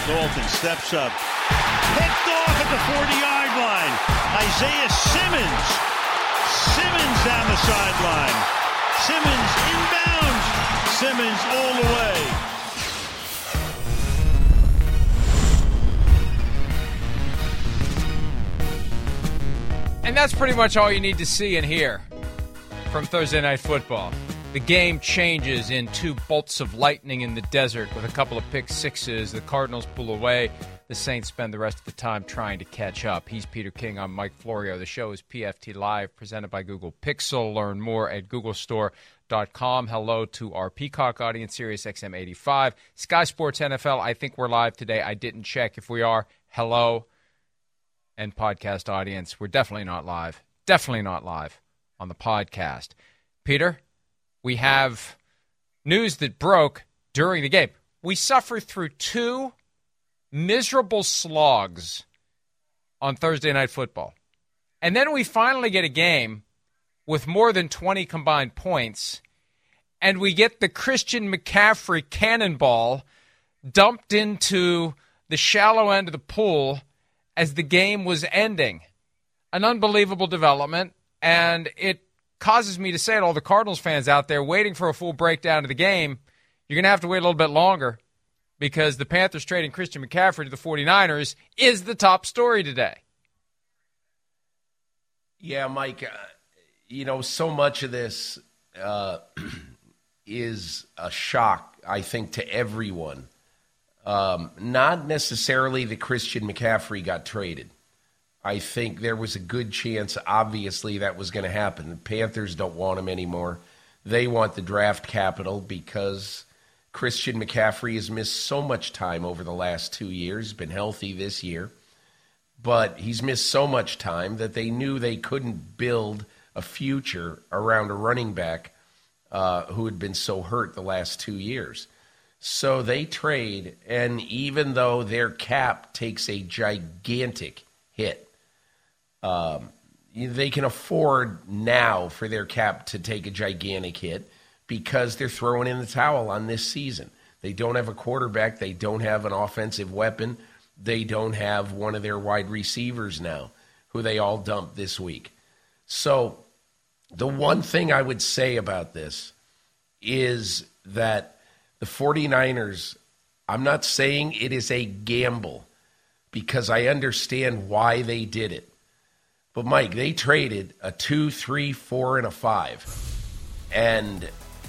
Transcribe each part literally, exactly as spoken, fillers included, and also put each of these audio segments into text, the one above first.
Dalton steps up. Picked off at the forty-yard line. Isaiah Simmons. Simmons down the sideline. Simmons inbounds. Simmons all the way. And that's pretty much all you need to see and hear from Thursday Night Football. The game changes in two bolts of lightning in the desert with a couple of pick sixes. The Cardinals pull away. The Saints spend the rest of the time trying to catch up. He's Peter King. I'm Mike Florio. The show is P F T Live, presented by Google Pixel. Learn more at google store dot com. Hello to our Peacock audience, Sirius X M eighty-five. Sky Sports N F L, I think we're live today. I didn't check. If we are, hello. And podcast audience, we're definitely not live. Definitely not live on the podcast. Peter, we have news that broke during the game. We suffered through two miserable slogs on Thursday Night Football. And then we finally get a game with more than twenty combined points, and we get the Christian McCaffrey cannonball dumped into the shallow end of the pool as the game was ending. An unbelievable development, and it causes me to say to all the Cardinals fans out there waiting for a full breakdown of the game, you're going to have to wait a little bit longer because the Panthers trading Christian McCaffrey to the forty-niners is the top story today. Yeah, Mike, uh, you know, so much of this uh, is a shock, I think, to everyone. Um, not necessarily that Christian McCaffrey got traded. I think there was a good chance, obviously, that was going to happen. The Panthers don't want him anymore. They want the draft capital because Christian McCaffrey has missed so much time over the last two years, been healthy this year, but he's missed so much time that they knew they couldn't build a future around a running back uh, who had been so hurt the last two years. So they trade, and even though their cap takes a gigantic hit, um, they can afford now for their cap to take a gigantic hit because they're throwing in the towel on this season. They don't have a quarterback. They don't have an offensive weapon. They don't have one of their wide receivers now, who they all dumped this week. So the one thing I would say about this is that the forty-niners, I'm not saying it is a gamble because I understand why they did it. But, Mike, they traded a two, three, four, and a five. And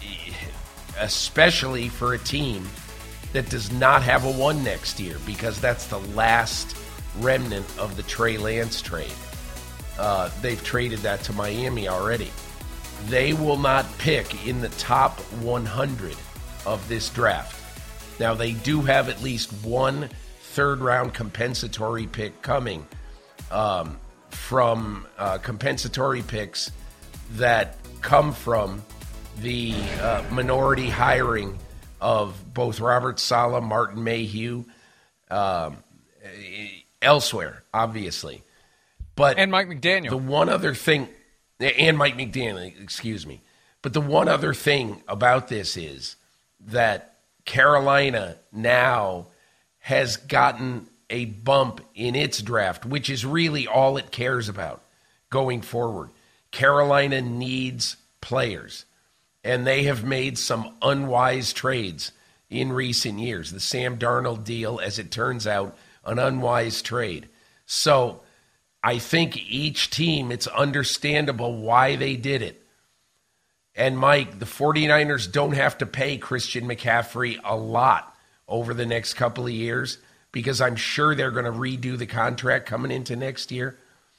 especially for a team that does not have a one next year because that's the last remnant of the Trey Lance trade. Uh, they've traded that to Miami already. They will not pick in the top one hundred of this draft. Now, they do have at least one third-round compensatory pick coming um, from uh, compensatory picks that come from the uh, minority hiring of both Robert Saleh, Martin Mayhew, um, elsewhere, obviously. But and Mike McDaniel. The one other thing, and Mike McDaniel, excuse me. But the one other thing about this is that Carolina now has gotten a bump in its draft, which is really all it cares about going forward. Carolina needs players, and they have made some unwise trades in recent years. The Sam Darnold deal, as it turns out, an unwise trade. So I think each team, it's understandable why they did it. And, Mike, the forty-niners don't have to pay Christian McCaffrey a lot over the next couple of years because I'm sure they're going to redo the contract coming into next year.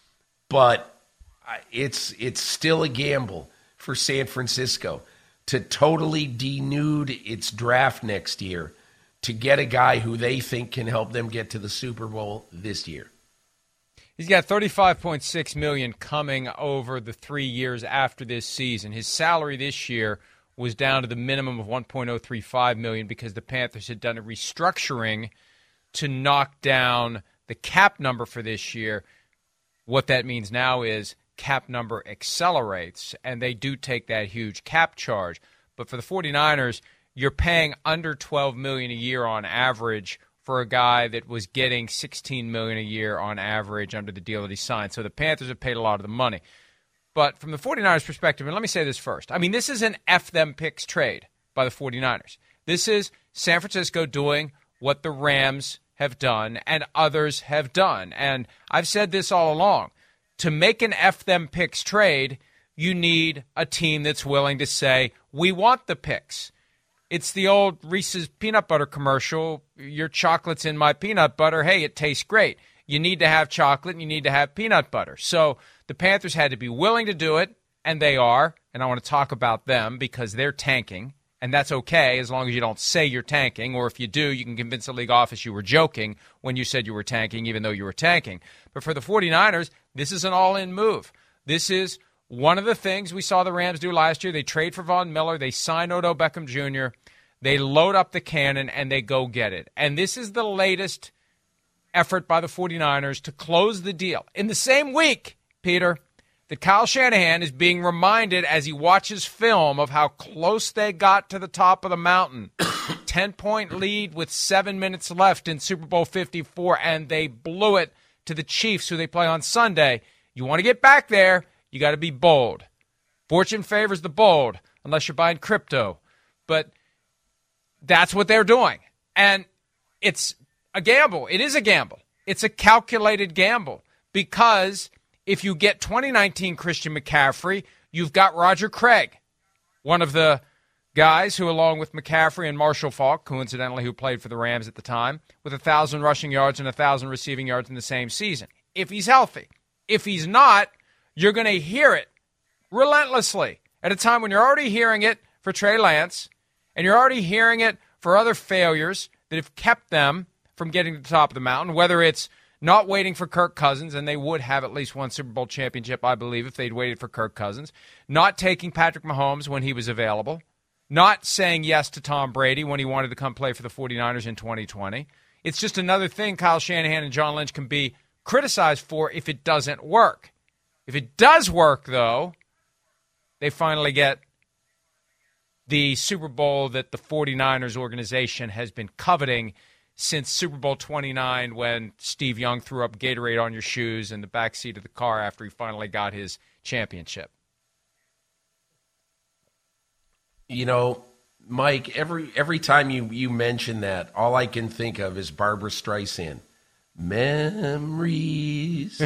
But it's it's still a gamble for San Francisco to totally denude its draft next year to get a guy who they think can help them get to the Super Bowl this year. He's got thirty-five point six million dollars coming over the three years after this season. His salary this year was down to the minimum of one point oh three five million dollars because the Panthers had done a restructuring to knock down the cap number for this year. What that means now is cap number accelerates, and they do take that huge cap charge. But for the forty-niners, you're paying under twelve million dollars a year on average for a guy that was getting sixteen million dollars a year on average under the deal that he signed. So the Panthers have paid a lot of the money. But from the 49ers perspective, and let me say this first. I mean, this is an F them picks trade by the 49ers. This is San Francisco doing what the Rams have done and others have done. And I've said this all along. To make an F them picks trade, you need a team that's willing to say, we want the picks. It's the old Reese's peanut butter commercial. Your chocolate's in my peanut butter. Hey, it tastes great. You need to have chocolate and you need to have peanut butter. So the Panthers had to be willing to do it, and they are. And I want to talk about them because they're tanking. And that's okay as long as you don't say you're tanking, or if you do, you can convince the league office you were joking when you said you were tanking, even though you were tanking. But for the 49ers, this is an all-in move. This is one of the things we saw the Rams do last year. They trade for Von Miller. They sign Odell Beckham Junior They load up the cannon, and they go get it. And this is the latest effort by the 49ers to close the deal. In the same week, Peter, that Kyle Shanahan is being reminded as he watches film of how close they got to the top of the mountain. ten-point lead with seven minutes left in Super Bowl fifty-four, and they blew it to the Chiefs, who they play on Sunday. You want to get back there, you got to be bold. Fortune favors the bold, unless you're buying crypto. But that's what they're doing. And it's a gamble. It is a gamble. It's a calculated gamble because if you get twenty nineteen Christian McCaffrey, you've got Roger Craig, one of the guys who, along with McCaffrey and Marshall Faulk, coincidentally, who played for the Rams at the time, with one thousand rushing yards and one thousand receiving yards in the same season, if he's healthy. If he's not, you're going to hear it relentlessly at a time when you're already hearing it for Trey Lance, and you're already hearing it for other failures that have kept them from getting to the top of the mountain, whether it's not waiting for Kirk Cousins, and they would have at least one Super Bowl championship, I believe, if they'd waited for Kirk Cousins, not taking Patrick Mahomes when he was available, not saying yes to Tom Brady when he wanted to come play for the 49ers in twenty twenty. It's just another thing Kyle Shanahan and John Lynch can be criticized for if it doesn't work. If it does work, though, they finally get the Super Bowl that the 49ers organization has been coveting since Super Bowl twenty-nine, when Steve Young threw up Gatorade on your shoes in the backseat of the car after he finally got his championship. You know, Mike, every every time you, you mention that, all I can think of is Barbra Streisand. Memories.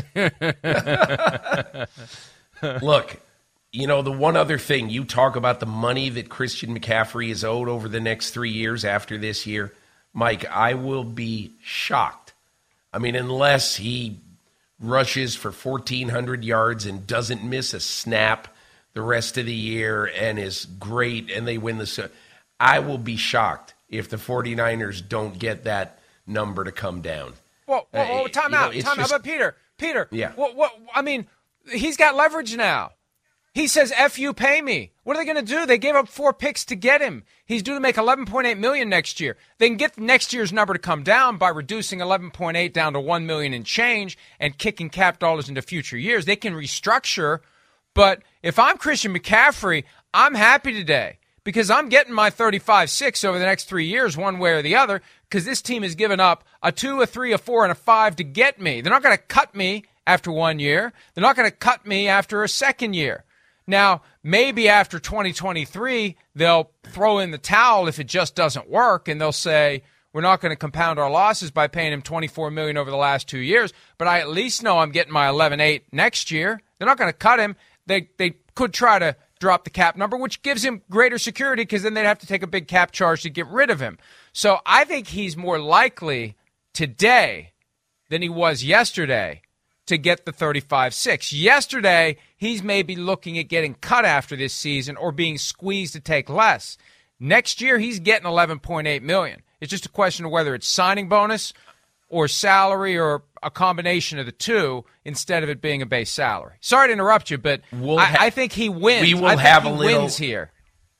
Look, you know, the one other thing, you talk about the money that Christian McCaffrey is owed over the next three years after this year. Mike, I will be shocked. I mean, unless he rushes for fourteen hundred yards and doesn't miss a snap the rest of the year and is great and they win the – I will be shocked if the 49ers don't get that number to come down. Well, well, well time uh, out. You know, time just, out. But Peter, Peter, yeah. what, what, I mean, he's got leverage now. He says, F you, pay me. What are they going to do? They gave up four picks to get him. He's due to make eleven point eight million dollars next year. They can get next year's number to come down by reducing eleven point eight down to one million dollars and change and kicking cap dollars into future years. They can restructure. But if I'm Christian McCaffrey, I'm happy today because I'm getting my thirty-five six over the next three years one way or the other because this team has given up a two, a three, a four, and a five to get me. They're not going to cut me after one year. They're not going to cut me after a second year. Now, maybe after twenty twenty-three, they'll throw in the towel if it just doesn't work, and they'll say, we're not going to compound our losses by paying him twenty-four million dollars over the last two years, but I at least know I'm getting my eleven eight next year. They're not going to cut him. They they could try to drop the cap number, which gives him greater security because then they'd have to take a big cap charge to get rid of him. So I think he's more likely today than he was yesterday to get the thirty-five six. Yesterday, he's maybe looking at getting cut after this season or being squeezed to take less. Next year, he's getting eleven point eight million dollars. It's just a question of whether it's signing bonus or salary or a combination of the two instead of it being a base salary. Sorry to interrupt you, but we'll I, ha- I think he wins. We will I think have he a little, wins here.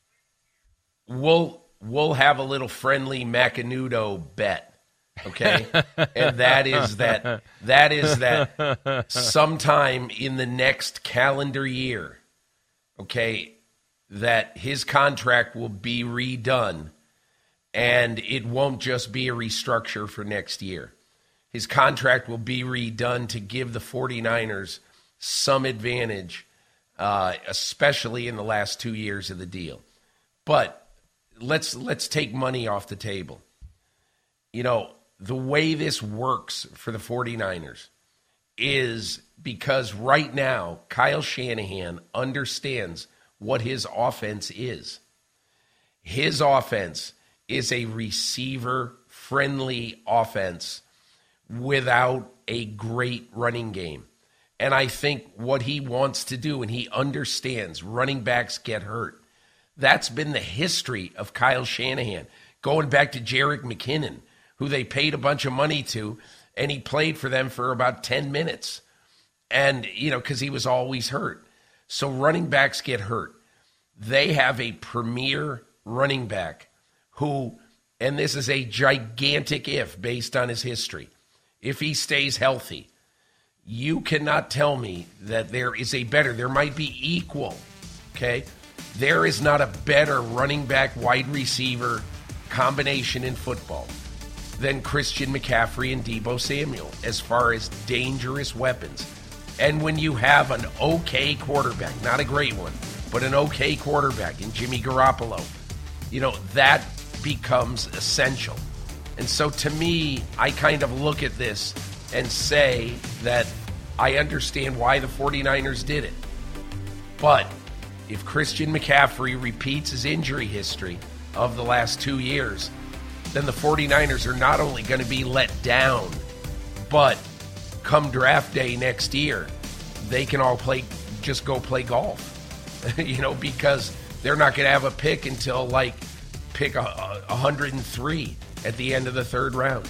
We'll, we'll have a little friendly Macanudo bet. Okay, and that is that that is that sometime in the next calendar year, okay, that his contract will be redone, And it won't just be a restructure for next year. His contract will be redone to give the 49ers some advantage, uh, especially in the last two years of the deal. But let's let's take money off the table. You know, the way this works for the 49ers is because right now Kyle Shanahan understands what his offense is. His offense is a receiver-friendly offense without a great running game. And I think what he wants to do, and he understands running backs get hurt. That's been the history of Kyle Shanahan, going back to Jerick McKinnon, who they paid a bunch of money to, and he played for them for about ten minutes. And, you know, because he was always hurt. So running backs get hurt. They have a premier running back who, and this is a gigantic if based on his history, if he stays healthy, you cannot tell me that there is a better, there might be equal, okay? There is not a better running back wide receiver combination in football than Christian McCaffrey and Deebo Samuel as far as dangerous weapons. And when you have an okay quarterback, not a great one, but an okay quarterback in Jimmy Garoppolo, you know, that becomes essential. And so to me, I kind of look at this and say that I understand why the 49ers did it. But if Christian McCaffrey repeats his injury history of the last two years, then the 49ers are not only going to be let down, but come draft day next year, they can all play, just go play golf, you know, because they're not going to have a pick until like pick a, a one hundred three at the end of the third round.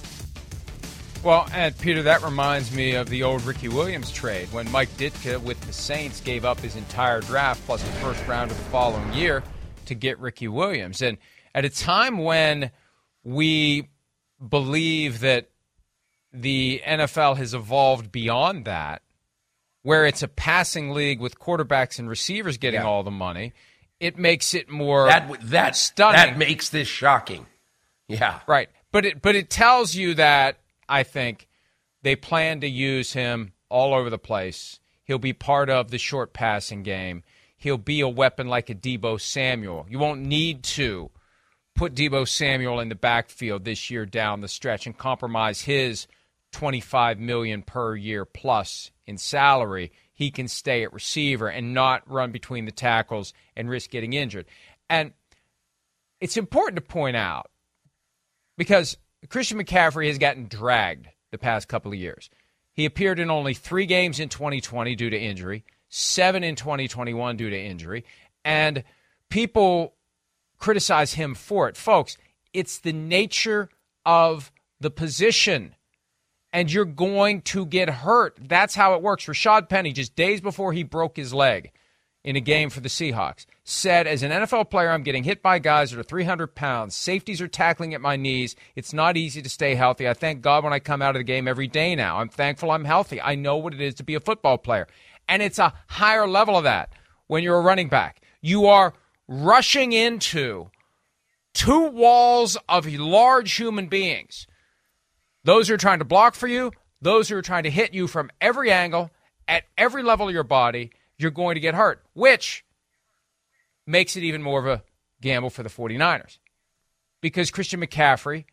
Well, and Peter, that reminds me of the old Ricky Williams trade when Mike Ditka with the Saints gave up his entire draft plus the first round of the following year to get Ricky Williams. And at a time when we believe that the N F L has evolved beyond that, where it's a passing league with quarterbacks and receivers getting yeah. all the money, it makes it more that, that, stunning. That makes this shocking. Yeah. Right. But it, but it tells you that, I think, they plan to use him all over the place. He'll be part of the short passing game. He'll be a weapon like a Deebo Samuel. You won't need to put Deebo Samuel in the backfield this year down the stretch and compromise his twenty-five million dollars per year plus in salary. He can stay at receiver and not run between the tackles and risk getting injured. And it's important to point out, because Christian McCaffrey has gotten dragged the past couple of years. He appeared in only three games in twenty twenty due to injury, seven in twenty twenty-one due to injury, and people criticize him for it. Folks, it's the nature of the position, and you're going to get hurt. That's how it works. Rashad Penny, just days before he broke his leg in a game for the Seahawks, said, as an N F L player, I'm getting hit by guys that are three hundred pounds. Safeties are tackling at my knees. It's not easy to stay healthy. I thank God when I come out of the game every day now. I'm thankful I'm healthy. I know what it is to be a football player. And it's a higher level of that when you're a running back. You are rushing into two walls of large human beings. Those who are trying to block for you, those who are trying to hit you from every angle, at every level of your body. You're going to get hurt, which makes it even more of a gamble for the 49ers. Because Christian McCaffrey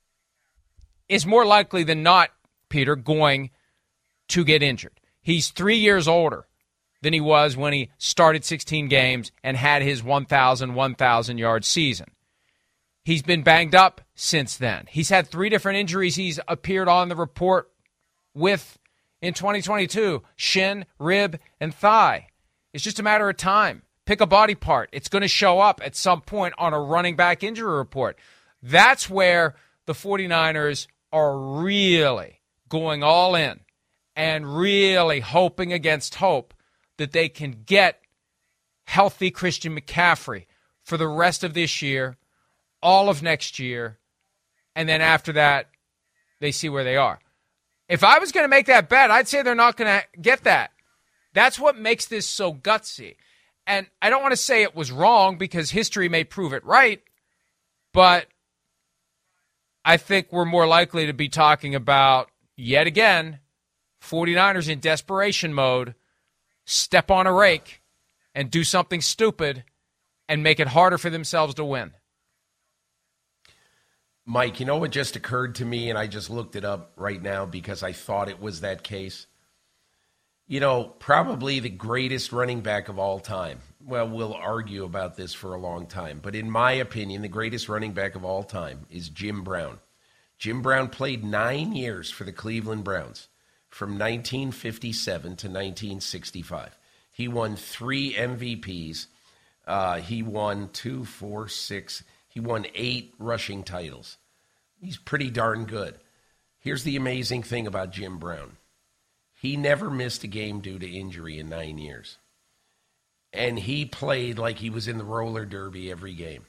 is more likely than not, Peter, going to get injured. He's three years older than he was when he started sixteen games and had his one thousand, one thousand yard season. He's been banged up since then. He's had three different injuries he's appeared on the report with in twenty twenty-two, shin, rib, and thigh. It's just a matter of time. Pick a body part. It's going to show up at some point on a running back injury report. That's where the 49ers are really going all in and really hoping against hope that they can get healthy Christian McCaffrey for the rest of this year, all of next year, and then after that, they see where they are. If I was going to make that bet, I'd say they're not going to get that. That's what makes this so gutsy. And I don't want to say it was wrong because history may prove it right, but I think we're more likely to be talking about, yet again, 49ers in desperation mode, step on a rake and do something stupid and make it harder for themselves to win. Mike, you know what just occurred to me, and I just looked it up right now because I thought it was that case? You know, probably the greatest running back of all time. Well, we'll argue about this for a long time, but in my opinion, the greatest running back of all time is Jim Brown. Jim Brown played nine years for the Cleveland Browns, from nineteen fifty-seven to nineteen sixty-five. He won three M V Ps. Uh, he won two, four, six. He won eight rushing titles. He's pretty darn good. Here's the amazing thing about Jim Brown. He never missed a game due to injury in nine years. And he played like he was in the roller derby every game.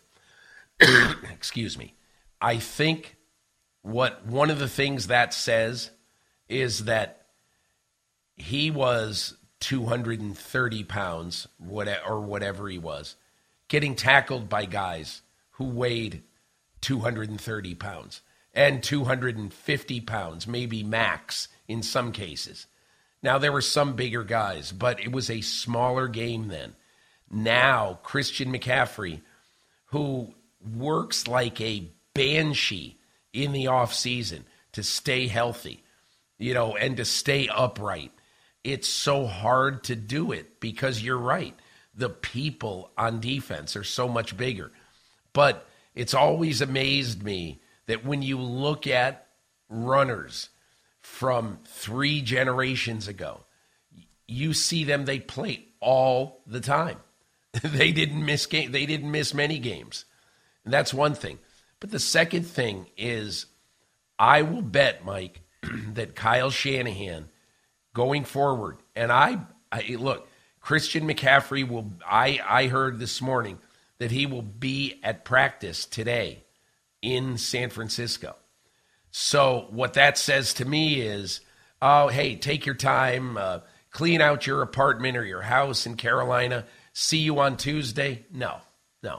Excuse me. I think what one of the things that says is that he was two hundred thirty pounds, or whatever he was, getting tackled by guys who weighed two hundred thirty pounds and two hundred fifty pounds, maybe max in some cases. Now, there were some bigger guys, but it was a smaller game then. Now, Christian McCaffrey, who works like a banshee in the offseason to stay healthy, you know, and to stay upright, it's so hard to do it because you're right. The people on defense are so much bigger. But it's always amazed me that when you look at runners from three generations ago, you see them, they play all the time. They didn't miss game, they didn't miss many games. And that's one thing. But the second thing is, I will bet, Mike, that Kyle Shanahan going forward, and I, I look, Christian McCaffrey will, I, I heard this morning that he will be at practice today in San Francisco. So what that says to me is, oh, hey, take your time, uh, clean out your apartment or your house in Carolina, see you on Tuesday. No, no.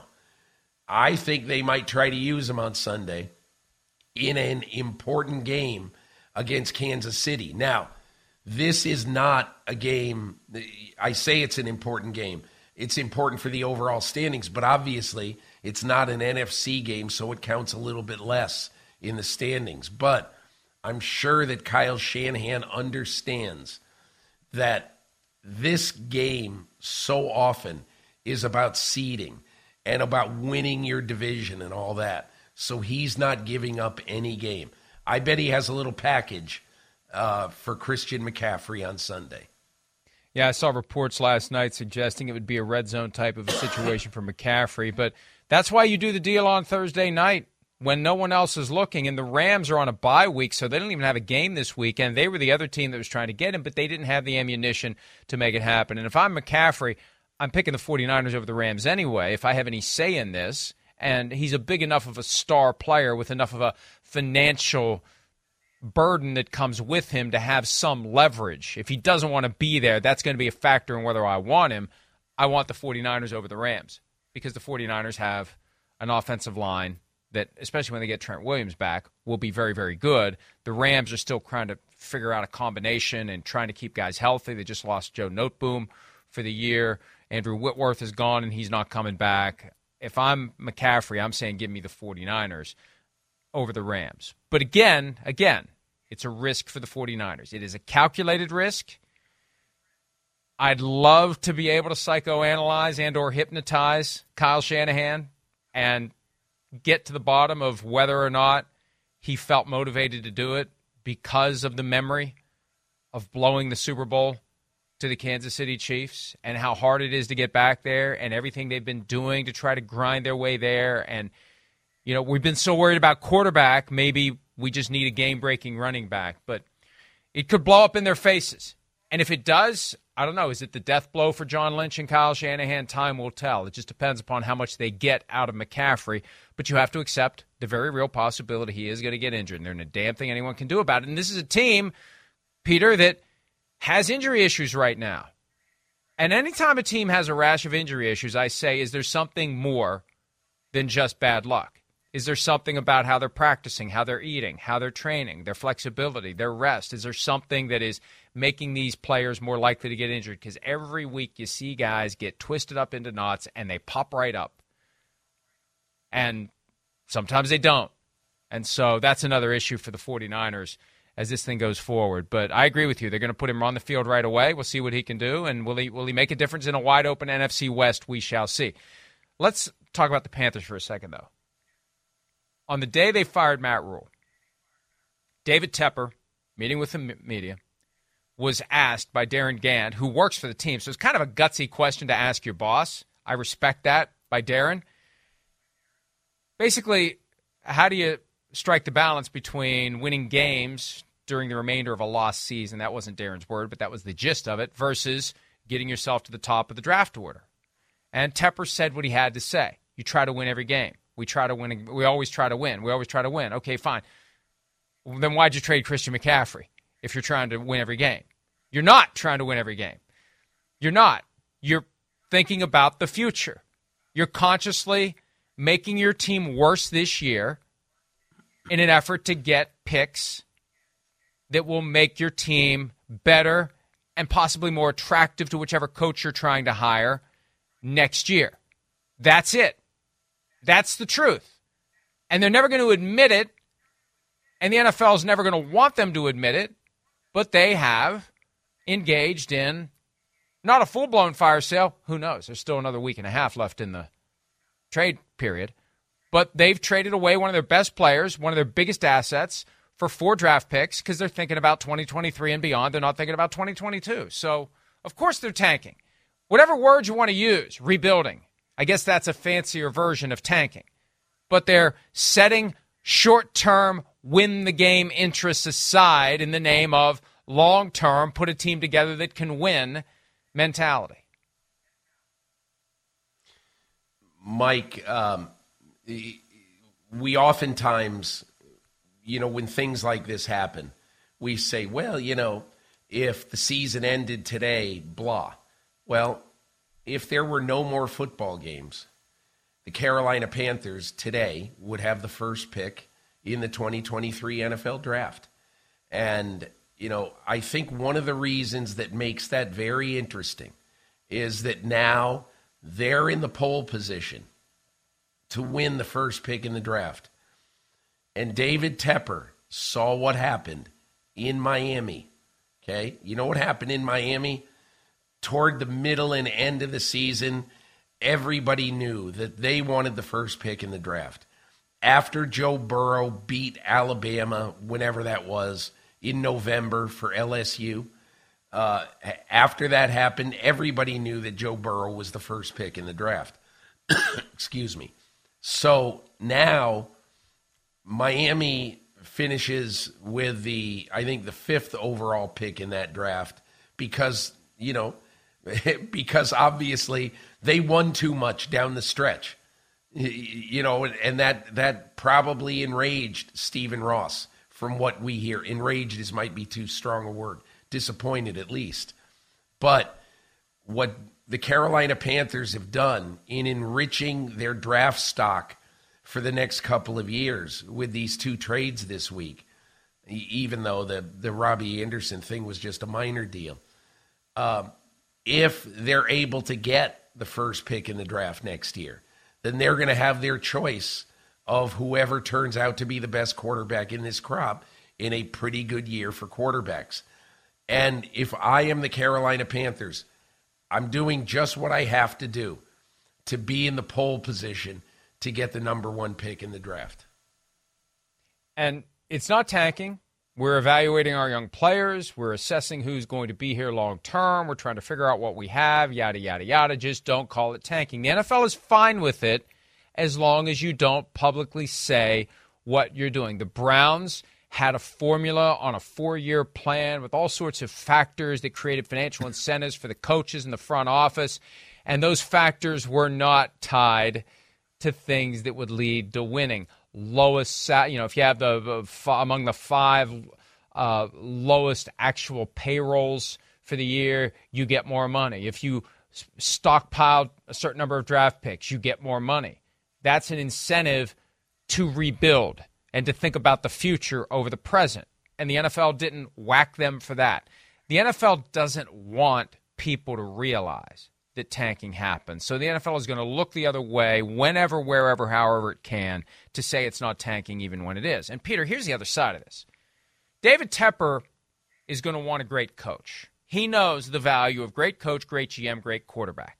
I think they might try to use him on Sunday in an important game against Kansas City. Now, this is not a game, I say it's an important game. It's important for the overall standings, but obviously it's not an N F C game, so it counts a little bit less in the standings. But I'm sure that Kyle Shanahan understands that this game so often is about seeding and about winning your division and all that. So he's not giving up any game. I bet he has a little package uh, for Christian McCaffrey on Sunday. Yeah, I saw reports last night suggesting it would be a red zone type of a situation for McCaffrey, but that's why you do the deal on Thursday night when no one else is looking, and the Rams are on a bye week, so they don't even have a game this weekend. They were the other team that was trying to get him, but they didn't have the ammunition to make it happen. And if I'm McCaffrey, I'm picking the 49ers over the Rams anyway, if I have any say in this, and he's a big enough of a star player with enough of a financial burden that comes with him to have some leverage. If he doesn't want to be there, that's going to be a factor in whether I want him. I want the 49ers over the Rams because the 49ers have an offensive line that, especially when they get Trent Williams back, will be very, very good. The Rams are still trying to figure out a combination and trying to keep guys healthy. They just lost Joe Noteboom for the year. Andrew Whitworth is gone, and he's not coming back. If I'm McCaffrey, I'm saying give me the 49ers over the Rams. But again, again, it's a risk for the 49ers. It is a calculated risk. I'd love to be able to psychoanalyze and or hypnotize Kyle Shanahan and get to the bottom of whether or not he felt motivated to do it because of the memory of blowing the Super Bowl to the Kansas City Chiefs and how hard it is to get back there and everything they've been doing to try to grind their way there. And, you know, we've been so worried about quarterback, maybe we just need a game-breaking running back. But it could blow up in their faces. And if it does, I don't know, is it the death blow for John Lynch and Kyle Shanahan? Time will tell. It just depends upon how much they get out of McCaffrey. But you have to accept the very real possibility he is going to get injured. And there's no damn thing anyone can do about it. And this is a team, Peter, that has injury issues right now. And anytime a team has a rash of injury issues, I say, is there something more than just bad luck? Is there something about how they're practicing, how they're eating, how they're training, their flexibility, their rest? Is there something that is making these players more likely to get injured? Because every week you see guys get twisted up into knots and they pop right up. And sometimes they don't. And so that's another issue for the 49ers as this thing goes forward. But I agree with you. They're going to put him on the field right away. We'll see what he can do. And will he will he make a difference in a wide-open N F C West? We shall see. Let's talk about the Panthers for a second, though. On the day they fired Matt Rule, David Tepper, meeting with the media, was asked by Darren Gant, who works for the team. So it's kind of a gutsy question to ask your boss. I respect that by Darren. Basically, how do you strike the balance between winning games during the remainder of a lost season? That wasn't Darren's word, but that was the gist of it, versus getting yourself to the top of the draft order. And Tepper said what he had to say. You try to win every game. We try to win. We always try to win. We always try to win. Okay, fine. Well, then why'd you trade Christian McCaffrey if you're trying to win every game? You're not trying to win every game. You're not. You're thinking about the future. You're consciously making your team worse this year in an effort to get picks that will make your team better and possibly more attractive to whichever coach you're trying to hire next year. That's it. That's the truth. And they're never going to admit it, and the N F L is never going to want them to admit it, but they have engaged in not a full-blown fire sale. Who knows? There's still another week and a half left in the trade period. But they've traded away one of their best players, one of their biggest assets, for four draft picks because they're thinking about twenty twenty-three and beyond. They're not thinking about twenty twenty-two. So, of course, they're tanking. Whatever word you want to use, rebuilding. I guess that's a fancier version of tanking. But they're setting short-term, win-the-game interests aside in the name of long-term, put a team together that can win mentality. Mike, um, we oftentimes, you know, when things like this happen, we say, well, you know, if the season ended today, blah. Well, if there were no more football games, the Carolina Panthers today would have the first pick in the twenty twenty-three N F L draft. And, you know, I think one of the reasons that makes that very interesting is that now they're in the pole position to win the first pick in the draft. And David Tepper saw what happened in Miami. Okay? You know what happened in Miami? Toward the middle and end of the season, everybody knew that they wanted the first pick in the draft. After Joe Burrow beat Alabama, whenever that was, in November for L S U, uh, after that happened, everybody knew that Joe Burrow was the first pick in the draft. Excuse me. So now Miami finishes with the, I think, the fifth overall pick in that draft because, you know, because obviously they won too much down the stretch, you know, and that that probably enraged Stephen Ross. From what we hear, enraged is might be too strong a word, disappointed at least. But what the Carolina Panthers have done in enriching their draft stock for the next couple of years with these two trades this week, even though the, the Robbie Anderson thing was just a minor deal, um, if they're able to get the first pick in the draft next year, then they're going to have their choice of whoever turns out to be the best quarterback in this crop in a pretty good year for quarterbacks. And if I am the Carolina Panthers, I'm doing just what I have to do to be in the pole position to get the number one pick in the draft. And it's not tanking. We're evaluating our young players. We're assessing who's going to be here long term. We're trying to figure out what we have, yada, yada, yada. Just don't call it tanking. The N F L is fine with it as long as you don't publicly say what you're doing. The Browns had a formula on a four-year plan with all sorts of factors that created financial incentives for the coaches in the front office, and those factors were not tied to things that would lead to winning. Lowest, you know, if you have the among the five uh, lowest actual payrolls for the year, you get more money. If you stockpiled a certain number of draft picks, you get more money. That's an incentive to rebuild and to think about the future over the present. And the N F L didn't whack them for that. The N F L doesn't want people to realize that tanking happens. So the N F L is going to look the other way whenever, wherever, however it can to say it's not tanking even when it is. And, Peter, here's the other side of this. David Tepper is going to want a great coach. He knows the value of great coach, great G M, great quarterback.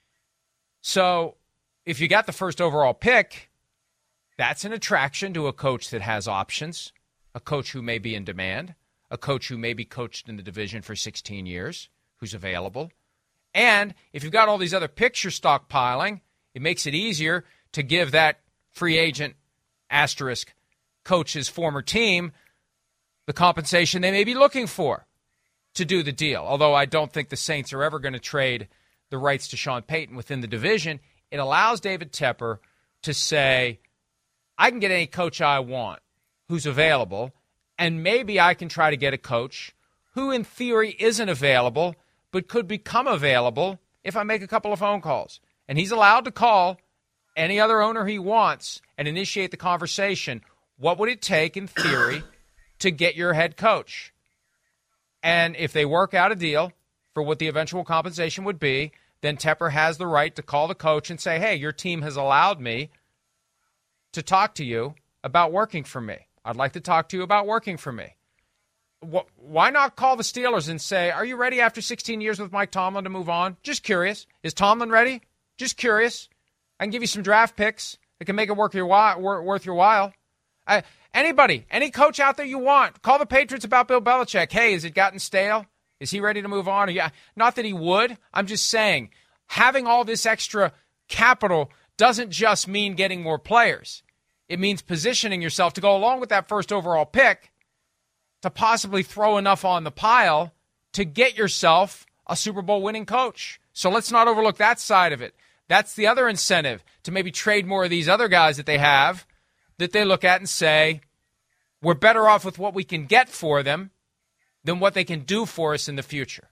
So if you got the first overall pick, that's an attraction to a coach that has options, a coach who may be in demand, a coach who may be coached in the division for sixteen years, who's available. And if you've got all these other picks you're stockpiling, it makes it easier to give that free agent asterisk coach's former team the compensation they may be looking for to do the deal. Although I don't think the Saints are ever going to trade the rights to Sean Payton within the division, it allows David Tepper to say, I can get any coach I want who's available, and maybe I can try to get a coach who in theory isn't available but could become available if I make a couple of phone calls. And he's allowed to call any other owner he wants and initiate the conversation. What would it take in theory to get your head coach? And if they work out a deal for what the eventual compensation would be, then Tepper has the right to call the coach and say, hey, your team has allowed me to talk to you about working for me. I'd like to talk to you about working for me. Why not call the Steelers and say, are you ready after sixteen years with Mike Tomlin to move on? Just curious. Is Tomlin ready? Just curious. I can give you some draft picks that can make it worth your while. Worth your while. I, anybody, any coach out there you want, call the Patriots about Bill Belichick. Hey, has it gotten stale? Is he ready to move on? Or, yeah, not that he would. I'm just saying, having all this extra capital doesn't just mean getting more players. It means positioning yourself to go along with that first overall pick to possibly throw enough on the pile to get yourself a Super Bowl winning coach. So let's not overlook that side of it. That's the other incentive, to maybe trade more of these other guys that they have, that they look at and say, we're better off with what we can get for them than what they can do for us in the future.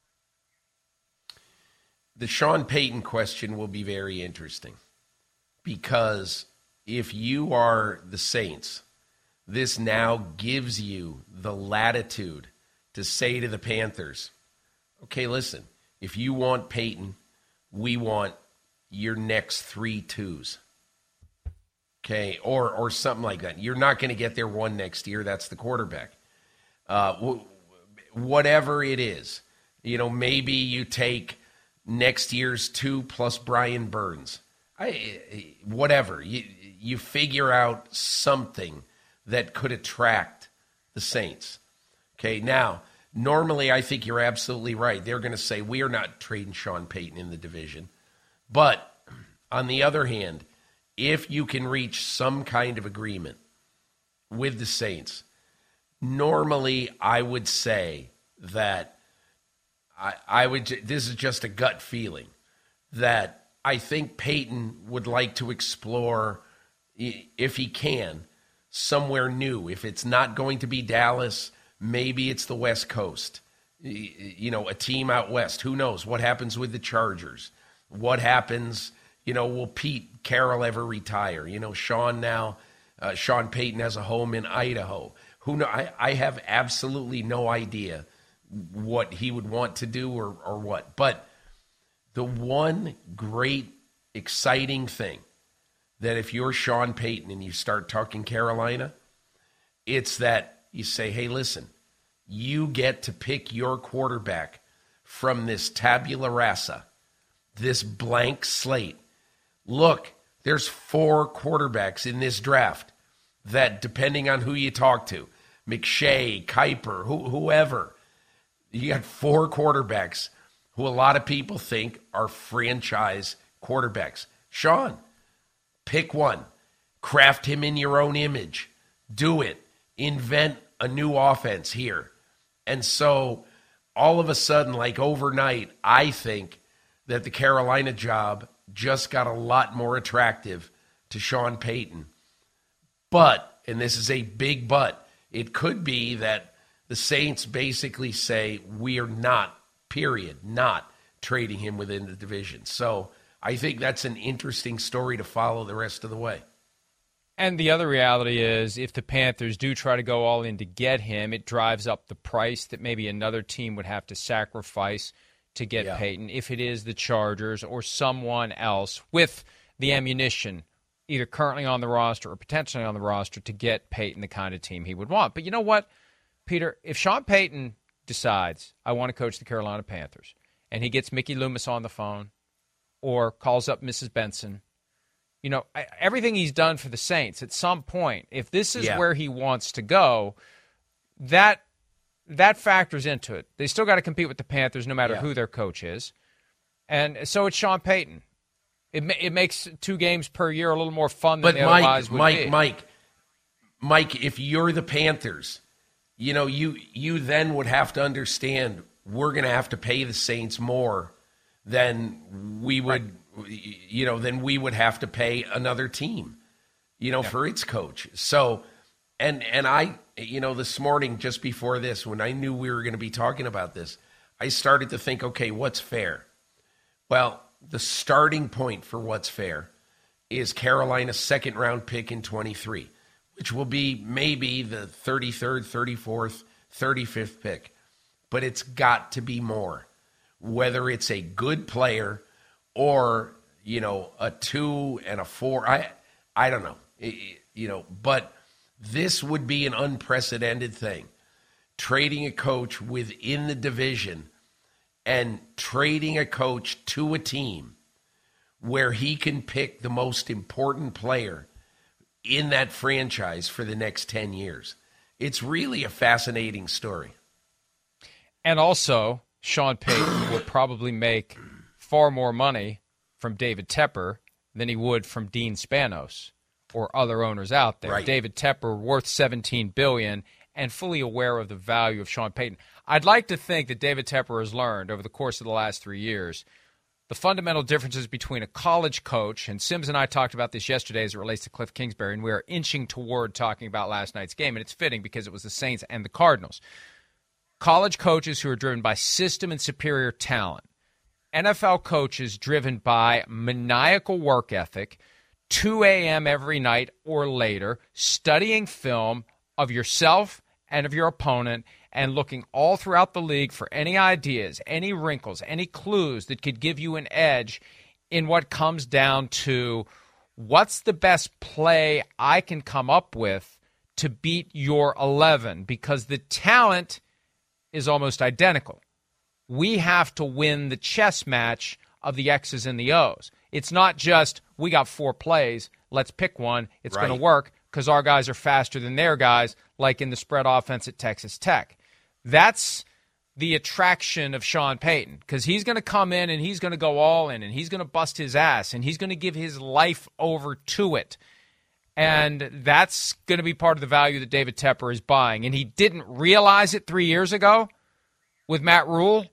The Sean Payton question will be very interesting, because if you are the Saints, this now gives you the latitude to say to the Panthers, okay, listen, if you want Peyton, we want your next three twos. Okay, or or something like that. You're not going to get their one next year. That's the quarterback. Uh, w- whatever it is, you know, maybe you take next year's two plus Brian Burns. I whatever you you figure out something that could attract the Saints. Okay, now, normally I think you're absolutely right. They're going to say, we are not trading Sean Payton in the division. But on the other hand, if you can reach some kind of agreement with the Saints, normally I would say that I, I would, this is just a gut feeling, that I think Payton would like to explore, if he can, somewhere new. If it's not going to be Dallas, maybe it's the West Coast. You know, a team out west. Who knows what happens with the Chargers? What happens, you know, will Pete Carroll ever retire? You know, Sean now, uh, Sean Payton has a home in Idaho. Who know? I, I have absolutely no idea what he would want to do or, or what. But the one great, exciting thing that if you're Sean Payton and you start talking Carolina, it's that you say, hey, listen, you get to pick your quarterback from this tabula rasa, this blank slate. Look, there's four quarterbacks in this draft that, depending on who you talk to, McShay, Kuiper, who, whoever, you got four quarterbacks who a lot of people think are franchise quarterbacks. Sean, pick one. Craft him in your own image. Do it. Invent a new offense here. And so all of a sudden, like overnight, I think that the Carolina job just got a lot more attractive to Sean Payton. But, and this is a big but, it could be that the Saints basically say, we are not, period, not trading him within the division. So I think that's an interesting story to follow the rest of the way. And the other reality is if the Panthers do try to go all in to get him, it drives up the price that maybe another team would have to sacrifice to get yeah. Peyton, if it is the Chargers or someone else with the ammunition either currently on the roster or potentially on the roster to get Peyton the kind of team he would want. But you know what, Peter? If Sean Payton decides, I want to coach the Carolina Panthers, and he gets Mickey Loomis on the phone or calls up Missus Benson, you know, everything he's done for the Saints, at some point, if this is yeah. where he wants to go, that that factors into it. They still got to compete with the Panthers no matter yeah. who their coach is. And so it's Sean Payton. It it makes two games per year a little more fun than but they Mike, otherwise would Mike, be. Mike, Mike, Mike, if you're the Panthers, you know, you you then would have to understand we're going to have to pay the Saints more than we would right. you know, then we would have to pay another team, you know, yeah. for its coach. So, and and I, you know, this morning, just before this, when I knew we were going to be talking about this, I started to think, okay, what's fair? Well, the starting point for what's fair is Carolina's second round pick in twenty-three, which will be maybe the thirty-third, thirty-fourth, thirty-fifth pick. But it's got to be more, whether it's a good player or, you know, a two and a four. I I don't know, you know, but this would be an unprecedented thing. Trading a coach within the division and trading a coach to a team where he can pick the most important player in that franchise for the next ten years. It's really a fascinating story. And also, Sean Payton would probably make far more money from David Tepper than he would from Dean Spanos or other owners out there. Right. David Tepper worth seventeen billion dollars and fully aware of the value of Sean Payton. I'd like to think that David Tepper has learned over the course of the last three years the fundamental differences between a college coach, and Sims and I talked about this yesterday as it relates to Cliff Kingsbury, and we are inching toward talking about last night's game, and it's fitting because it was the Saints and the Cardinals. College coaches who are driven by system and superior talent. N F L coaches driven by maniacal work ethic, two a.m. every night or later, studying film of yourself and of your opponent and looking all throughout the league for any ideas, any wrinkles, any clues that could give you an edge in what comes down to what's the best play I can come up with to beat your eleven, because the talent is almost identical. We have to win the chess match of the X's and the O's. It's not just, we got four plays, let's pick one, it's right. going to work because our guys are faster than their guys, like in the spread offense at Texas Tech. That's the attraction of Sean Payton, because he's going to come in and he's going to go all in and he's going to bust his ass and he's going to give his life over to it. And that's going to be part of the value that David Tepper is buying. And he didn't realize it three years ago with Matt Rule.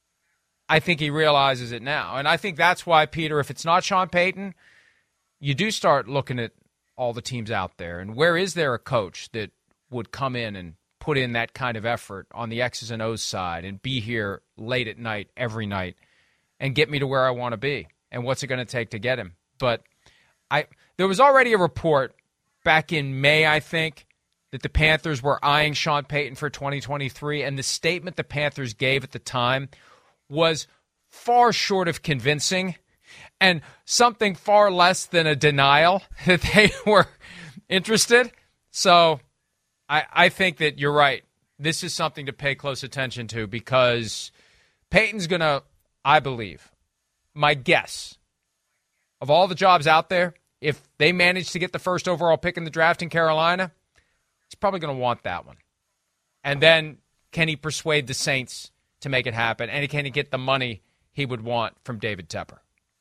I think he realizes it now. And I think that's why, Peter, if it's not Sean Payton, you do start looking at all the teams out there. And where is there a coach that would come in and put in that kind of effort on the X's and O's side and be here late at night, every night, and get me to where I want to be? And what's it going to take to get him? But I there was already a report back in May, I think, that the Panthers were eyeing Sean Payton for twenty twenty-three, and the statement the Panthers gave at the time was far short of convincing and something far less than a denial that they were interested. So I, I think that you're right. This is something to pay close attention to, because Payton's going to, I believe, my guess, of all the jobs out there, if they manage to get the first overall pick in the draft in Carolina, he's probably going to want that one. And then can he persuade the Saints to make it happen? And can he get the money he would want from David Tepper?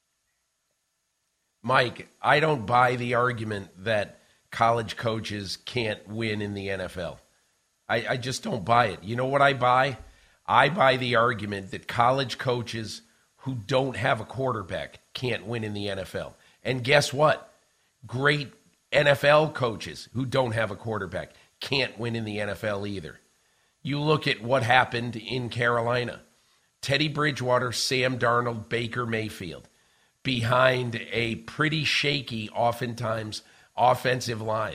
Mike, I don't buy the argument that college coaches can't win in the N F L. I, I just don't buy it. You know what I buy? I buy the argument that college coaches who don't have a quarterback can't win in the N F L. And guess what? Great N F L coaches who don't have a quarterback can't win in the N F L either. You look at what happened in Carolina. Teddy Bridgewater, Sam Darnold, Baker Mayfield, behind a pretty shaky, oftentimes offensive line.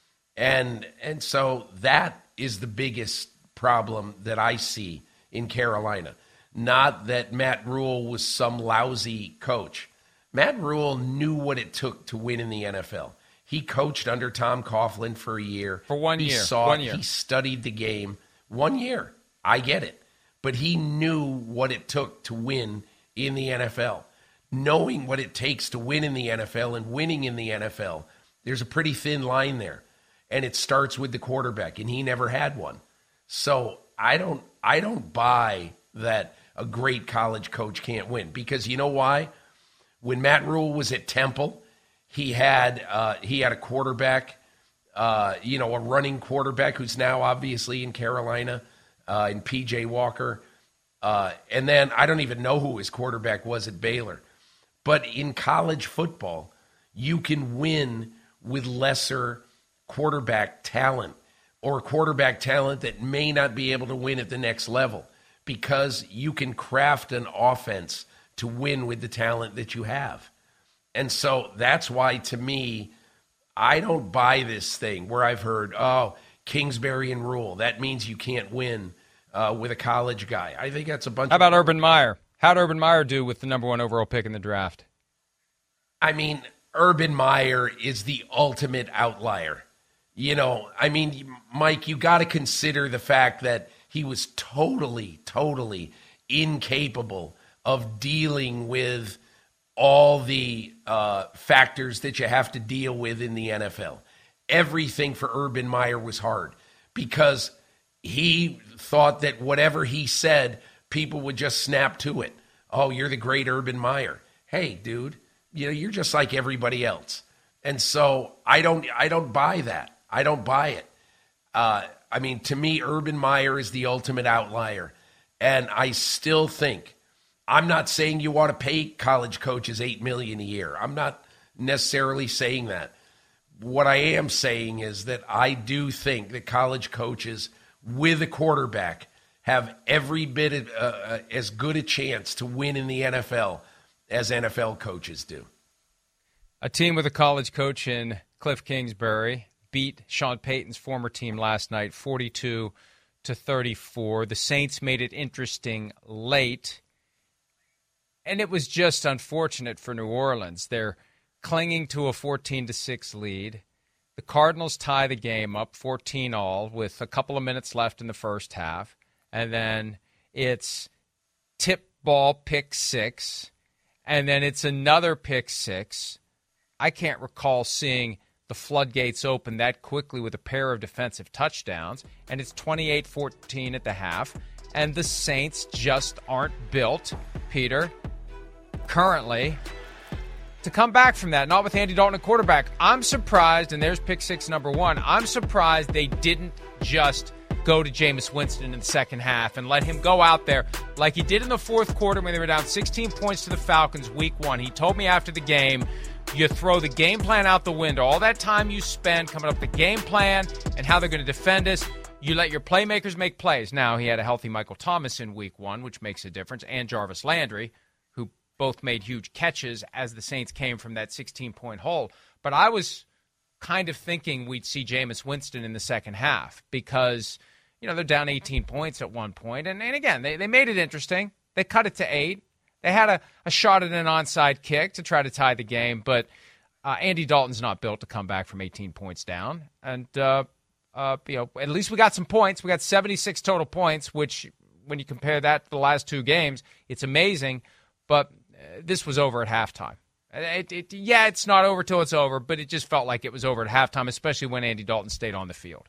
And and so that is the biggest problem that I see in Carolina. Not that Matt Rule was some lousy coach. Matt Rule knew what it took to win in the N F L. He coached under Tom Coughlin for a year. For one he year. Saw one it. year. He studied the game. One year. I get it. But he knew what it took to win in the N F L. Knowing what it takes to win in the N F L and winning in the N F L, there's a pretty thin line there. And it starts with the quarterback, and he never had one. So I don't I don't buy that a great college coach can't win. Because you know why? When Matt Rule was at Temple, he had uh, he had a quarterback, uh, you know, a running quarterback who's now obviously in Carolina, uh, in P J Walker. Uh, and then I don't even know who his quarterback was at Baylor. But in college football, you can win with lesser quarterback talent or quarterback talent that may not be able to win at the next level because you can craft an offense to win with the talent that you have. And so that's why, to me, I don't buy this thing where I've heard, oh, Kingsbury and Rule, that means you can't win uh, with a college guy. I think that's a bunch How about of... Urban Meyer? How'd Urban Meyer do with the number one overall pick in the draft? I mean, Urban Meyer is the ultimate outlier. You know, I mean, Mike, you got to consider the fact that he was totally, totally incapable of dealing with all the uh, factors that you have to deal with in the N F L. Everything for Urban Meyer was hard because he thought that whatever he said, people would just snap to it. Oh, you're the great Urban Meyer. Hey, dude, you know, you're just like everybody else. And so I don't, I don't buy that. I don't buy it. Uh, I mean, to me, Urban Meyer is the ultimate outlier. And I still think, I'm not saying you ought to pay college coaches eight million dollars a year. I'm not necessarily saying that. What I am saying is that I do think that college coaches with a quarterback have every bit of, uh, as good a chance to win in the N F L as N F L coaches do. A team with a college coach in Cliff Kingsbury beat Sean Payton's former team last night, forty-two to thirty-four. The Saints made it interesting late, and it was just unfortunate for New Orleans. They're clinging to a fourteen to six lead. The Cardinals tie the game up fourteen all with a couple of minutes left in the first half, and then it's tip ball pick six, and then it's another pick six. I can't recall seeing the floodgates open that quickly with a pair of defensive touchdowns, and it's twenty-eight fourteen at the half, and the Saints just aren't built, Peter, currently, to come back from that, not with Andy Dalton at quarterback. I'm surprised, and there's pick six number one, I'm surprised they didn't just go to Jameis Winston in the second half and let him go out there like he did in the fourth quarter when they were down sixteen points to the Falcons week one. He told me after the game, you throw the game plan out the window. All that time you spend coming up with the game plan and how they're going to defend us, you let your playmakers make plays. Now, he had a healthy Michael Thomas in week one, which makes a difference, and Jarvis Landry, who both made huge catches as the Saints came from that sixteen-point hole. But I was kind of thinking we'd see Jameis Winston in the second half because, you know, they're down eighteen points at one point. And, and again, they, they made it interesting. They cut it to eight. They had a, a shot at an onside kick to try to tie the game, but uh, Andy Dalton's not built to come back from eighteen points down. And, uh, uh, you know, at least we got some points. We got seventy-six total points, which when you compare that to the last two games, it's amazing. But uh, this was over at halftime. It, it, yeah, it's not over till it's over, but it just felt like it was over at halftime, especially when Andy Dalton stayed on the field.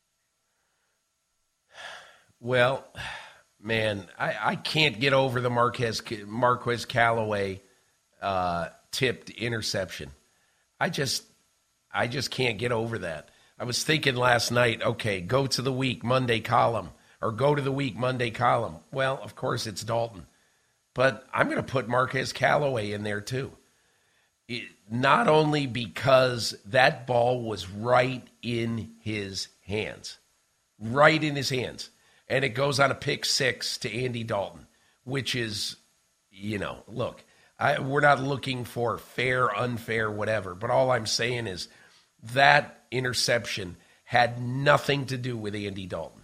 Well, man, I, I can't get over the Marquez Marquez Callaway uh, tipped interception. I just, I just can't get over that. I was thinking last night, okay, go to the week Monday column or go to the week Monday column. Well, of course it's Dalton, but I'm going to put Marquez Callaway in there too. It, not only because that ball was right in his hands, right in his hands. And it goes on a pick six to Andy Dalton, which is, you know, look, I, we're not looking for fair, unfair, whatever. But all I'm saying is that interception had nothing to do with Andy Dalton.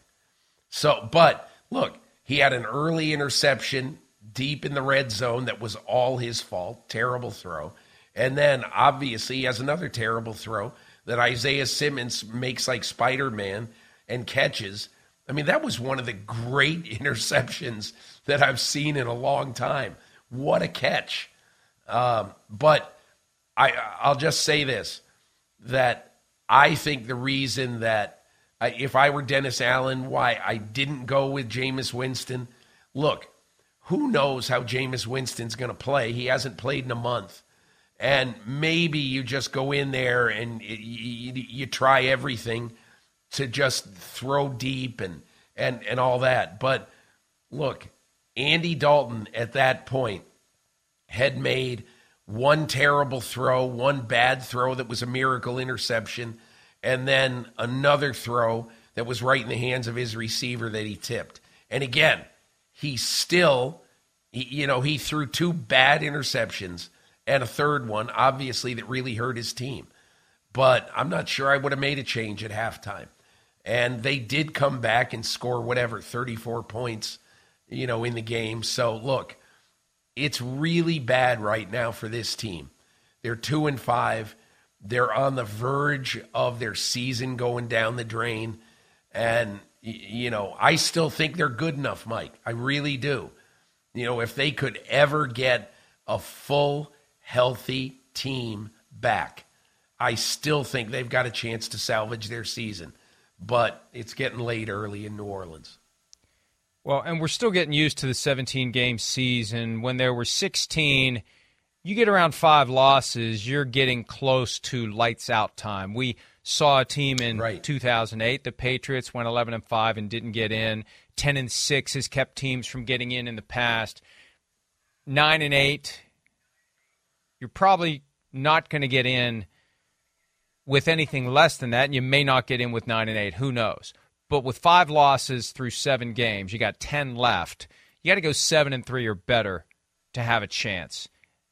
So, but look, he had an early interception deep in the red zone that was all his fault, terrible throw. And then obviously he has another terrible throw that Isaiah Simmons makes like Spider-Man and catches. I mean, that was one of the great interceptions that I've seen in a long time. What a catch. Um, but I, I'll just say this, that I think the reason that I, if I were Dennis Allen, why I didn't go with Jameis Winston, look, who knows how Jameis Winston's going to play? He hasn't played in a month. And maybe you just go in there and you, you, you try everything to just throw deep and, and, and all that. But look, Andy Dalton at that point had made one terrible throw, one bad throw that was a miracle interception, and then another throw that was right in the hands of his receiver that he tipped. And again, he still, he, you know, he threw two bad interceptions and a third one, obviously, that really hurt his team. But I'm not sure I would have made a change at halftime. And they did come back and score whatever, thirty-four points, you know, in the game. So, look, it's really bad right now for this team. They're two and five. They're on the verge of their season going down the drain. And, you know, I still think they're good enough, Mike. I really do. You know, if they could ever get a full, healthy team back, I still think they've got a chance to salvage their season. But it's getting late early in New Orleans. Well, and we're still getting used to the seventeen-game season. When there were sixteen, you get around five losses, you're getting close to lights-out time. We saw a team in right. two thousand eight, the Patriots went eleven and five and didn't get in. ten and six has kept teams from getting in in the past. nine and eight, you're probably not going to get in with anything less than that, and you may not get in with nine and eight. Who knows? But with five losses through seven games, you got ten left. You got to go seven and three or better to have a chance.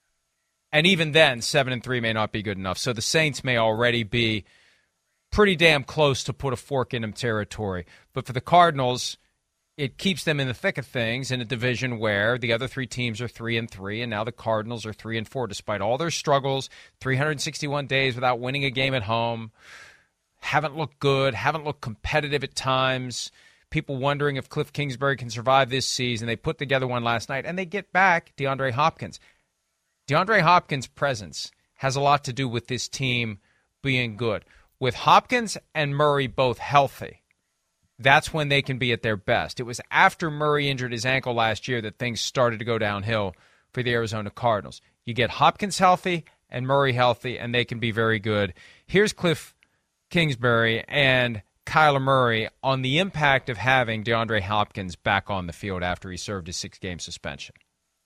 And even then, seven and three may not be good enough. So the Saints may already be pretty damn close to put a fork in them territory. But for the Cardinals, it keeps them in the thick of things in a division where the other three teams are three and three, and now the Cardinals are three and four, despite all their struggles. three hundred sixty-one days without winning a game at home. Haven't looked good. Haven't looked competitive at times. People wondering if Cliff Kingsbury can survive this season. They put together one last night, and they get back DeAndre Hopkins. DeAndre Hopkins' presence has a lot to do with this team being good. With Hopkins and Murray both healthy, that's when they can be at their best. It was after Murray injured his ankle last year that things started to go downhill for the Arizona Cardinals. You get Hopkins healthy and Murray healthy, and they can be very good. Here's Cliff Kingsbury and Kyler Murray on the impact of having DeAndre Hopkins back on the field after he served his six-game suspension.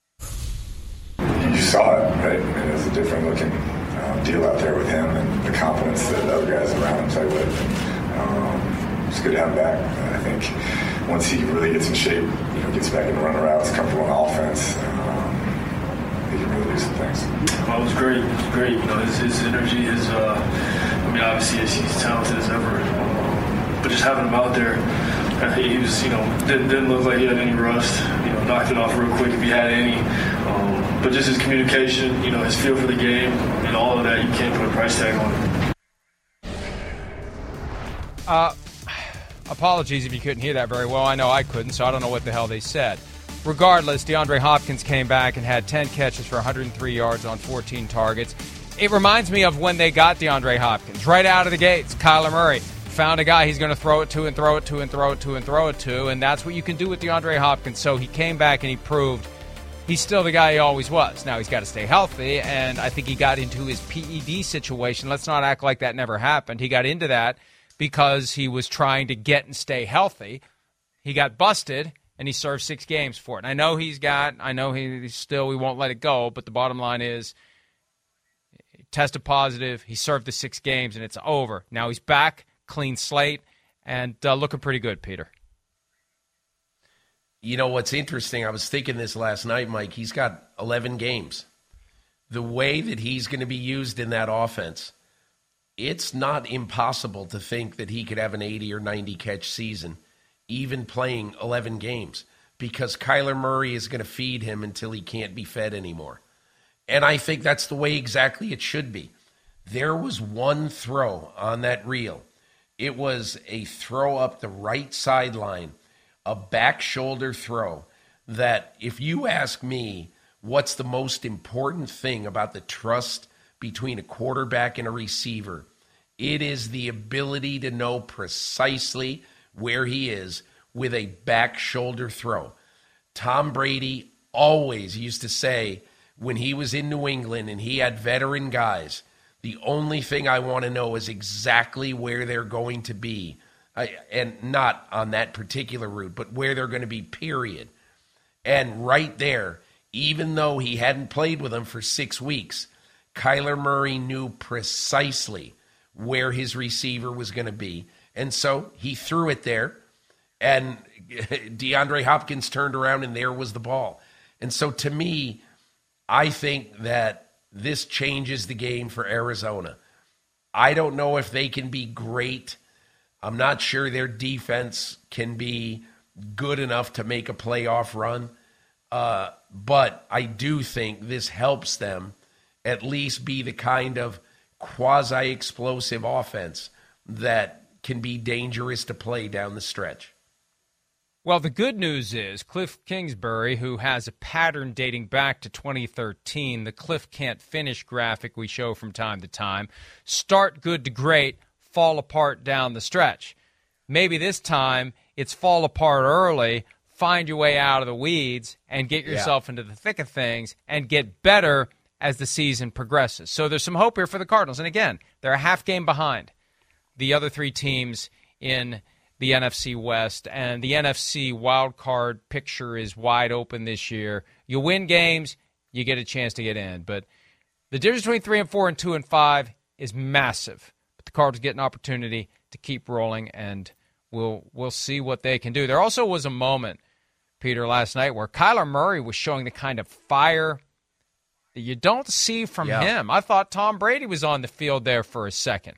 You saw it, right? I mean, it was a different-looking um, deal out there with him and the confidence that the other guys around him play with. And, um, it's good to have him back. And I think once he really gets in shape, you know, gets back into running routes, comfortable in offense, um, he can really do some things. Well, it was great. It was great. You know, his, his energy, his, uh, I mean, obviously he's, he's talented as ever. Um, but just having him out there, uh, he was, you know, didn't, didn't look like he had any rust. You know, knocked it off real quick if he had any. Um, but just his communication, you know, his feel for the game, and all of that, you can't put a price tag on it. Uh, apologies if you couldn't hear that very well. I know I couldn't, so I don't know what the hell they said. Regardless, DeAndre Hopkins came back and had ten catches for one hundred three yards on fourteen targets. It reminds me of when they got DeAndre Hopkins. Right out of the gates, Kyler Murray found a guy he's going to throw it to and throw it to and throw it to and throw it to, and that's what you can do with DeAndre Hopkins. So he came back and he proved he's still the guy he always was. Now he's got to stay healthy, and I think he got into his P E D situation. Let's not act like that never happened. He got into that because he was trying to get and stay healthy. He got busted, and he served six games for it. And I know he's got, I know he still, we won't let it go, but the bottom line is he tested positive, he served the six games, and it's over. Now he's back, clean slate, and uh, looking pretty good, Peter. You know what's interesting, I was thinking this last night, Mike, he's got eleven games. The way that he's going to be used in that offense it's not impossible to think that he could have an eighty or ninety catch season, even playing eleven games, because Kyler Murray is going to feed him until he can't be fed anymore. And I think that's the way exactly it should be. There was one throw on that reel. It was a throw up the right sideline, a back shoulder throw that, if you ask me what's the most important thing about the trust between a quarterback and a receiver, it is the ability to know precisely where he is with a back shoulder throw. Tom Brady always used to say, when he was in New England and he had veteran guys, the only thing I want to know is exactly where they're going to be, uh, and not on that particular route, but where they're going to be, period. And right there, even though he hadn't played with them for six weeks, Kyler Murray knew precisely where his receiver was going to be. And so he threw it there, and DeAndre Hopkins turned around, and there was the ball. And so to me, I think that this changes the game for Arizona. I don't know if they can be great. I'm not sure their defense can be good enough to make a playoff run. Uh, but I do think this helps them at least be the kind of quasi-explosive offense that can be dangerous to play down the stretch. Well, the good news is Cliff Kingsbury, who has a pattern dating back to twenty thirteen, the Cliff can't finish graphic we show from time to time, start good to great, fall apart down the stretch. Maybe this time it's fall apart early, find your way out of the weeds, and get yourself yeah. into the thick of things and get better as the season progresses. So there's some hope here for the Cardinals. And again, they're a half game behind the other three teams in the N F C West, and the N F C wild card picture is wide open this year. You win games, you get a chance to get in. But the difference between three and four and two and five is massive. But the Cardinals get an opportunity to keep rolling, and we'll we'll see what they can do. There also was a moment, Peter, last night where Kyler Murray was showing the kind of fire that you don't see from yeah. him. I thought Tom Brady was on the field there for a second.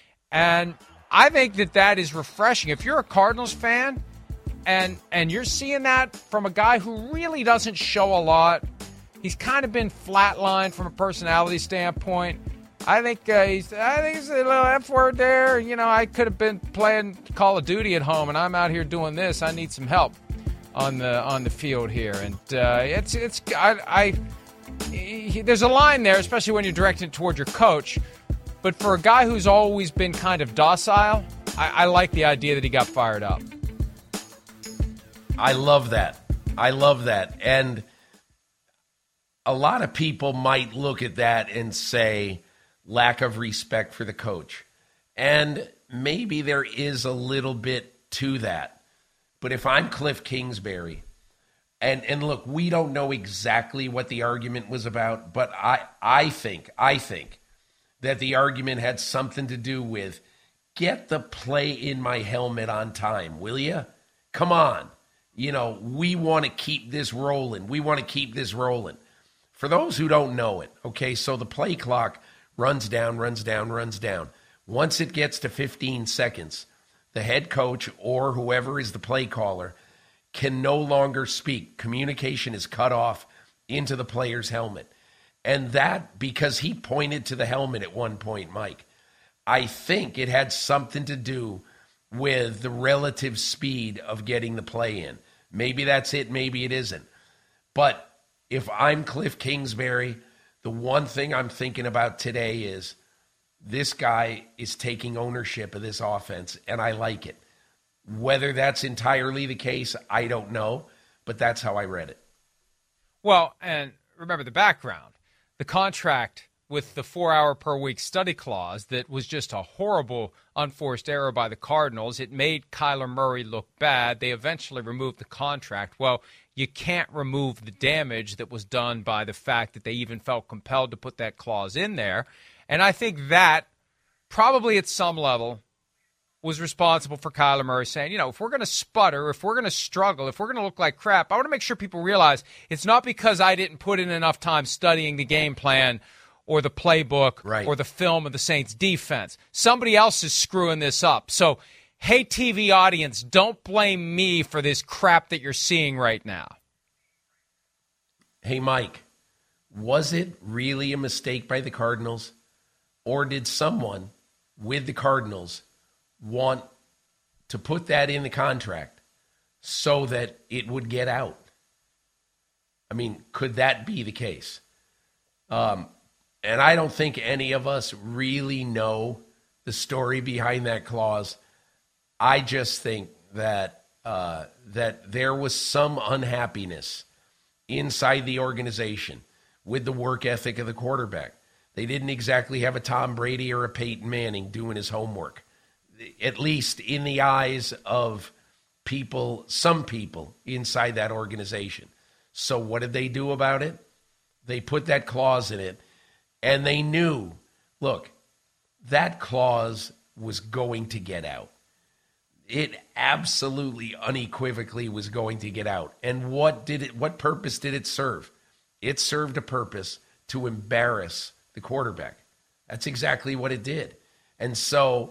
And I think that that is refreshing. If you're a Cardinals fan and and you're seeing that from a guy who really doesn't show a lot, he's kind of been flatlined from a personality standpoint. I think uh, he's I think he's a little F word there. You know, I could have been playing Call of Duty at home, and I'm out here doing this. I need some help on the on the field here, and uh, it's it's I, I he, there's a line there, especially when you're directing it toward your coach. But for a guy who's always been kind of docile, I, I like the idea that he got fired up. I love that. I love that. And a lot of people might look at that and say lack of respect for the coach. And maybe there is a little bit to that. But if I'm Cliff Kingsbury, and, and look, we don't know exactly what the argument was about, but I, I think, I think, that the argument had something to do with, get the play in my helmet on time, will you? Come on. You know, we want to keep this rolling. We want to keep this rolling. For those who don't know it, okay, so the play clock runs down, runs down, runs down. Once it gets to fifteen seconds, the head coach or whoever is the play caller can no longer speak. Communication is cut off into the player's helmet. And that, because he pointed to the helmet at one point, Mike, I think it had something to do with the relative speed of getting the play in. Maybe that's it, maybe it isn't. But if I'm Cliff Kingsbury, the one thing I'm thinking about today is this guy is taking ownership of this offense, and I like it. Whether that's entirely the case, I don't know, but that's how I read it. Well, and remember the background. The contract with the four-hour-per-week study clause that was just a horrible unforced error by the Cardinals. It made Kyler Murray look bad. They eventually removed the contract. Well, you can't remove the damage that was done by the fact that they even felt compelled to put that clause in there. And I think that probably at some level was responsible for Kyler Murray saying, you know, if we're going to sputter, if we're going to struggle, if we're going to look like crap, I want to make sure people realize it's not because I didn't put in enough time studying the game plan or the playbook right. or the film of the Saints defense. Somebody else is screwing this up. So, hey, T V audience, don't blame me for this crap that you're seeing right now. Hey, Mike, was it really a mistake by the Cardinals, or did someone with the Cardinals want to put that in the contract so that it would get out? I mean, could that be the case? Um, and I don't think any of us really know the story behind that clause. I just think that uh, that there was some unhappiness inside the organization with the work ethic of the quarterback. They didn't exactly have a Tom Brady or a Peyton Manning doing his homework, at least in the eyes of people, some people inside that organization. So what did they do about it? They put that clause in it, and they knew, look, that clause was going to get out. It absolutely, unequivocally was going to get out. And what did it? What purpose did it serve? It served a purpose to embarrass the quarterback. That's exactly what it did. And so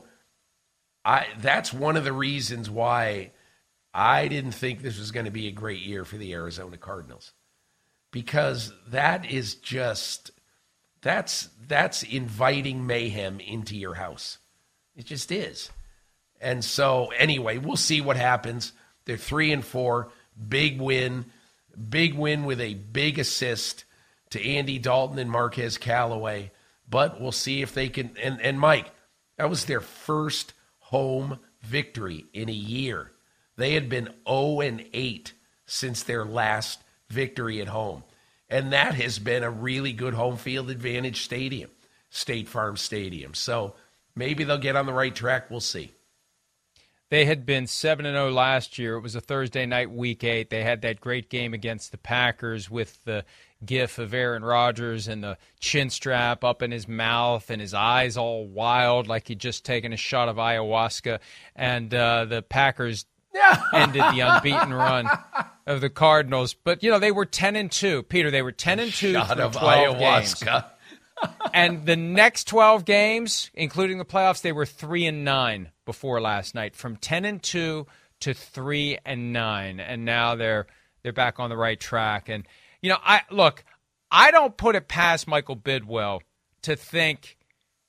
I that's one of the reasons why I didn't think this was going to be a great year for the Arizona Cardinals. Because that is just, that's that's inviting mayhem into your house. It just is. And so, anyway, we'll see what happens. They're three and four, big win, big win with a big assist to Andy Dalton and Marquez Callaway. But we'll see if they can. And, and Mike, that was their first home victory in a year. They had been oh and eight since their last victory at home. And that has been a really good home field advantage stadium, State Farm Stadium. So maybe they'll get on the right track. We'll see. They had been seven and oh last year. It was a Thursday night, week eight. They had that great game against the Packers with the gif of Aaron Rodgers and the chin strap up in his mouth and his eyes all wild like he'd just taken a shot of ayahuasca. And uh, the Packers ended the unbeaten run of the Cardinals. But, you know, they were ten and two. Peter, they were ten and two shot through of twelve ayahuasca. games. And the next twelve games, including the playoffs, they were three and nine before last night, from ten and two to three and nine, and now they're they're back on the right track. And you know, I look, I don't put it past Michael Bidwell to think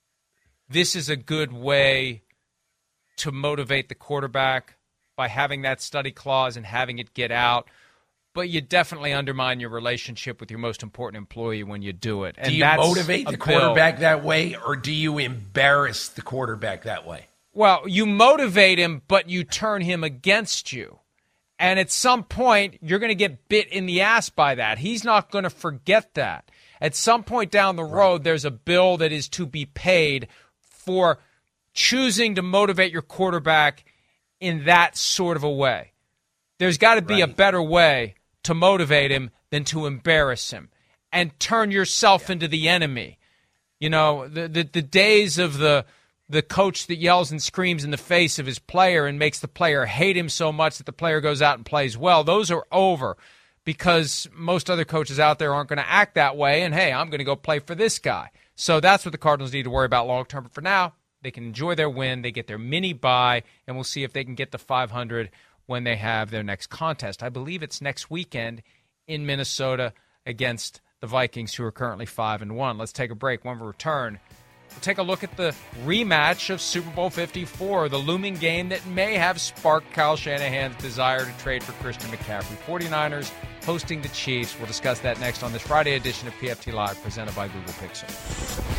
this is a good way to motivate the quarterback by having that study clause and having it get out. But you definitely undermine your relationship with your most important employee when you do it. And do you that's motivate the quarterback bill. that way, or do you embarrass the quarterback that way? Well, you motivate him, but you turn him against you. And at some point, you're going to get bit in the ass by that. He's not going to forget that. At some point down the road, right. There's a bill that is to be paid for choosing to motivate your quarterback in that sort of a way. There's got to be right. a better way to motivate him than to embarrass him and turn yourself yeah. into the enemy. You know, the, the the days of the the coach that yells and screams in the face of his player and makes the player hate him so much that the player goes out and plays well, those are over because most other coaches out there aren't going to act that way, and hey, I'm going to go play for this guy. So that's what the Cardinals need to worry about long term. But for now, they can enjoy their win, they get their mini bye, and we'll see if they can get the five hundred when they have their next contest. I believe it's next weekend in Minnesota against the Vikings, who are currently five and one. Let's take a break. When we return, we'll take a look at the rematch of Super Bowl fifty-four, the looming game that may have sparked Kyle Shanahan's desire to trade for Christian McCaffrey. forty-niners hosting the Chiefs. We'll discuss that next on this Friday edition of P F T Live, presented by Google Pixel.